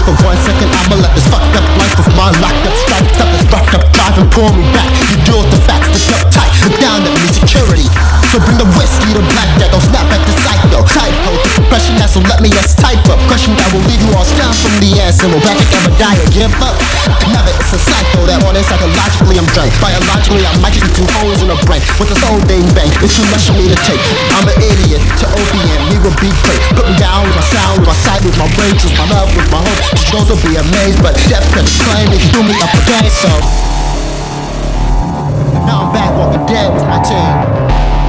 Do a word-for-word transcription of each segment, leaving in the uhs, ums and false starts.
for one second, I'ma let this fucked up life of mine locked up strike. Stop this fucked up drive and pull me back. You deal with the facts, stick up tight, look down at me, security. So bring the whiskey to black, that don't snap at the psycho. Tight hold the compression, that so let me let's type up. Question that will leave you all stunned from the answer. Will back ever die or give up? Never, it's a psycho that morning. Psychologically I'm drained, biologically I might get two holes in the brain. With this whole thing bang, it's too much for me to take. I'm an idiot to opium, me will be great. Put me down with my sound, with my sight, with my brain, choose my love, with my hope. Just those will be amazed, but death can claim it, do me up again. So now I'm back walking dead with my team.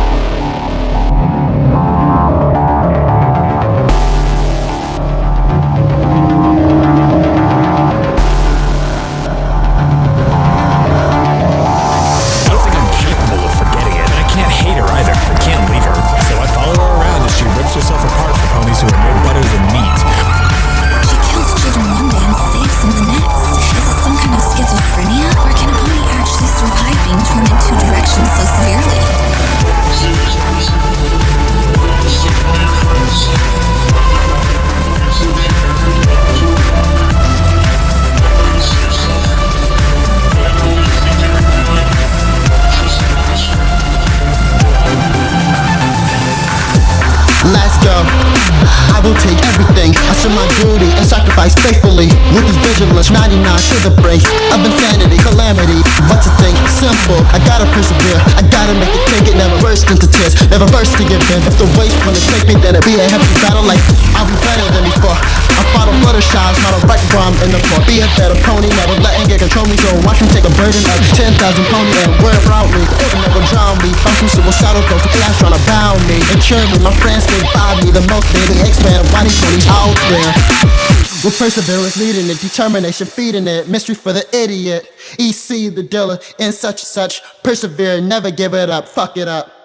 Let's go. I will take everything. I serve my duty and sacrifice faithfully. With this vigilance, ninety-nine to the brink of insanity, calamity. What to think? Simple. I gotta persevere. I gotta make it take it. Never burst into tears. Never burst to give in. If the waste wanna take me, then it'll be a hefty battle. Like I'll be better than before. I fought a Fluttershy's, not a right bomb in the floor. Be a better pony, never letting it control me. So watch me take a burden of ten thousand pony and wear around me. It will never drown me. Functions suicidal, close to chaos trying to bound me and cure me. My friends stay by me. The most daily expand body ponies out there. With perseverance leading it, determination feeding it. Mystery for the idiot. E C the dealer in such and such. Persevere, never give it up. Fuck it up.